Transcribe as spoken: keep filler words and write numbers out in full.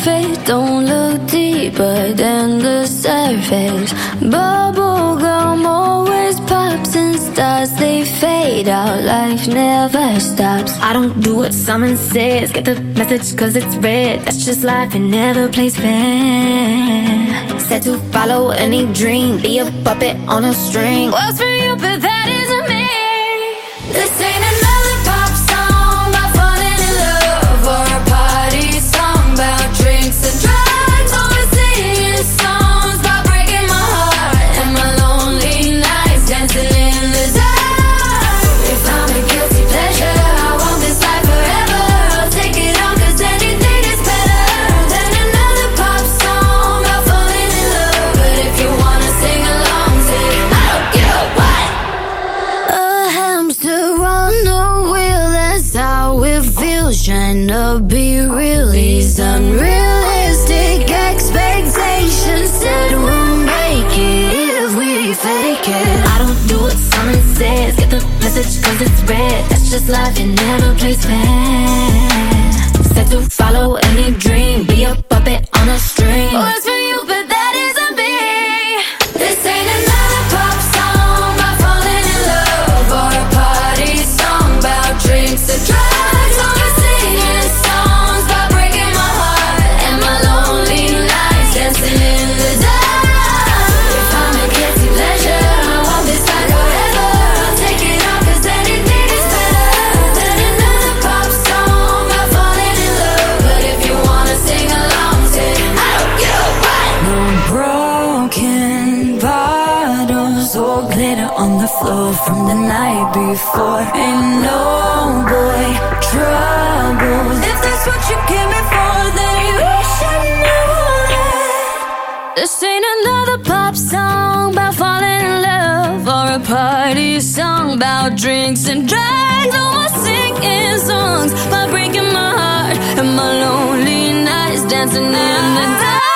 faith, don't look deeper than the surface. Bubblegum always pops and stars, they fade out, life never stops. I don't do what someone says, get the message cause it's red. That's just life, it never plays fair. Said to follow any dream, be a puppet on a string. Works for you, but that isn't me. This ain't another pop song about falling in love, or a party song about drinks and drugs. Or we're singing songs about breaking my heart and my lonely nights dancing in the dark. If I'm a guilty pleasure, I want this life forever. I'll take it on cause anything is better than another pop song about falling in love. But if you wanna sing along, say I don't give a what. A hamster on the wheel, that's how it feels. Trying to be real, these unrealistic expectations said we'll make it if we fake it. I don't do what someone says, get the message cause it's red. That's just life, it never plays fair. Said to follow any dream, be a puppet on a string. Works for you, but that isn't me. This ain't another pop song about falling in love, or a party song about drinks and drugs. Or we're singing songs about breaking my heart and my lonely nights dancing in the dark. If I'm a guilty pleasure, I want this life forever. I'll take it on cause anything is better than another pop song about falling in love. But if you wanna sing along, say I don't give a what. No broken bottles or glitter on the floor from the night before. Ain't no boy troubles. If that's what you came here for, then you should know that this ain't another pop song about falling in love, or a party song about drinks and drugs. No more singing songs about breaking my heart and my lonely nights dancing in the dark.